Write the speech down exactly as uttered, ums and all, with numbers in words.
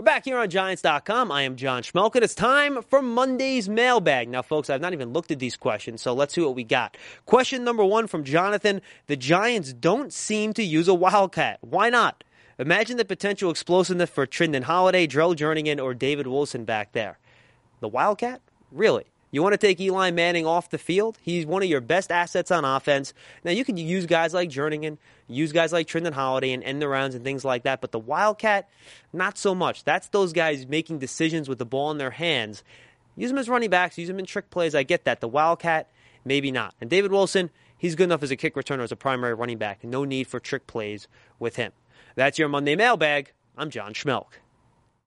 We're back here on Giants dot com. I am John Schmelk, and it's time for Monday's mailbag. Now, folks, I've not even looked at these questions, so let's see what we got. Question number one from Jonathan. The Giants don't seem to use a Wildcat. Why not? Imagine the potential explosiveness for Trindon Holiday, Drell Jernigan, or David Wilson back there. The Wildcat? Really? You want to take Eli Manning off the field? He's one of your best assets on offense. Now, you can use guys like Jernigan, use guys like Trindon Holiday and end the rounds and things like that, but the Wildcat, not so much. That's those guys making decisions with the ball in their hands. Use them as running backs, use them in trick plays. I get that. The Wildcat, maybe not. And David Wilson, he's good enough as a kick returner as a primary running back. No need for trick plays with him. That's your Monday mailbag. I'm John Schmelk.